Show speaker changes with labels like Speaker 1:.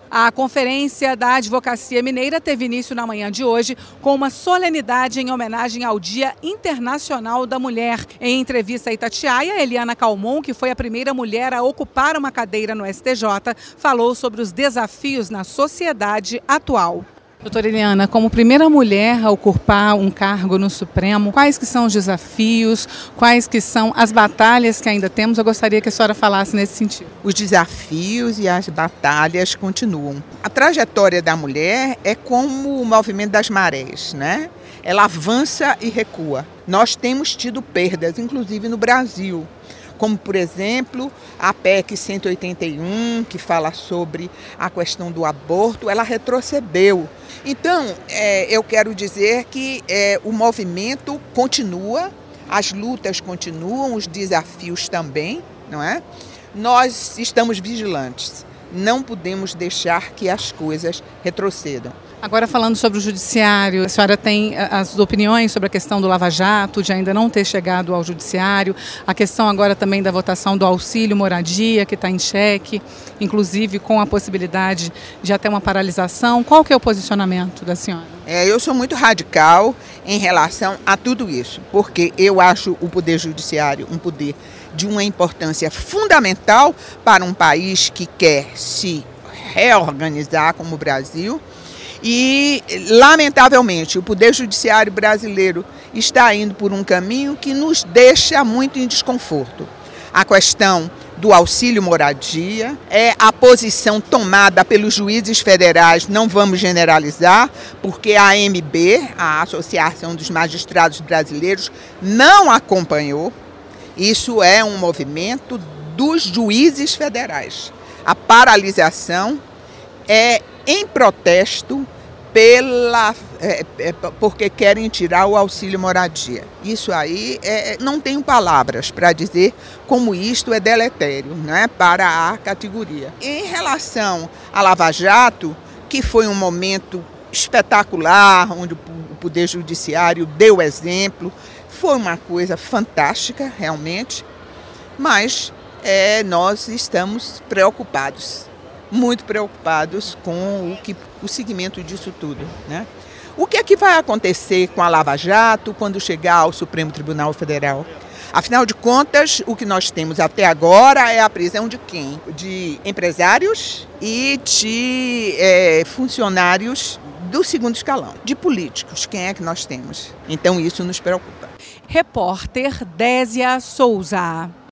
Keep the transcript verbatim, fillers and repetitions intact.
Speaker 1: A Conferência da Advocacia Mineira teve início na manhã de hoje com uma solenidade em homenagem ao Dia Internacional da Mulher. Em entrevista a Itatiaia, Eliana Calmon, que foi a primeira mulher a ocupar uma cadeira no S T J, falou sobre os desafios na sociedade atual. Doutora Eliana, como primeira mulher a ocupar um cargo no Supremo, quais que são os desafios, quais que são as batalhas que ainda temos? Eu gostaria que a senhora falasse nesse sentido.
Speaker 2: Os desafios e as batalhas continuam. A trajetória da mulher é como o movimento das marés, né? Ela avança e recua. Nós temos tido perdas, inclusive no Brasil, como, por exemplo, a P E C cento e oitenta e um, que fala sobre a questão do aborto, ela retrocedeu. Então, é, eu quero dizer que é, o movimento continua, as lutas continuam, os desafios também, não é? Nós estamos vigilantes, não podemos deixar que as coisas retrocedam.
Speaker 1: Agora, falando sobre o judiciário, a senhora tem as opiniões sobre a questão do Lava Jato, de ainda não ter chegado ao judiciário, a questão agora também da votação do auxílio moradia, que está em xeque, inclusive com a possibilidade de até uma paralisação. Qual que é o posicionamento da senhora?
Speaker 2: É, eu sou muito radical em relação a tudo isso, porque eu acho o Poder Judiciário um poder de uma importância fundamental para um país que quer se reorganizar como o Brasil. E, lamentavelmente, o Poder Judiciário brasileiro está indo por um caminho que nos deixa muito em desconforto. A questão do auxílio moradia é a posição tomada pelos juízes federais, não vamos generalizar, porque a A M B, a Associação dos Magistrados Brasileiros, não acompanhou. Isso é um movimento dos juízes federais. A paralisação é em protesto pela, é, é, porque querem tirar o auxílio moradia. Isso aí, é, não tenho palavras para dizer como isto é deletério, né, para a categoria. Em relação à Lava Jato, que foi um momento espetacular, onde o Poder Judiciário deu exemplo, foi uma coisa fantástica, realmente, mas é, nós estamos preocupados. muito preocupados com o, que, o seguimento disso tudo, né? O que é que vai acontecer com a Lava Jato quando chegar ao Supremo Tribunal Federal? Afinal de contas, o que nós temos até agora é a prisão de quem? De empresários e de é, funcionários do segundo escalão, de políticos. Quem é que nós temos? Então isso nos preocupa.
Speaker 1: Repórter Désia Souza.